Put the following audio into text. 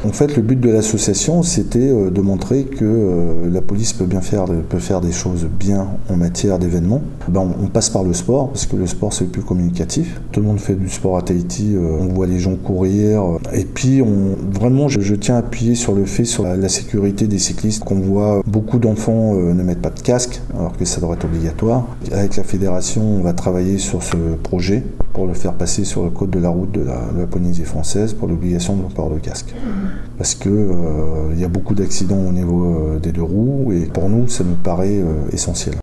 En fait, le but de l'association, c'était de montrer que la police peut faire des choses bien en matière d'événements. On passe par le sport, parce que le sport, c'est le plus communicatif. Tout le monde fait du sport à Tahiti, on voit les gens courir. Et puis, vraiment, je tiens à appuyer sur le fait, sur la sécurité des cyclistes, qu'on voit beaucoup d'enfants ne mettent pas de casque, alors que ça devrait être obligatoire. Avec la fédération, on va travailler sur ce projet pour le faire passer sur le code de la route de la Polynésie française pour l'obligation de port de casque. Parce que il y a beaucoup d'accidents au niveau des deux roues et pour nous, ça nous paraît essentiel.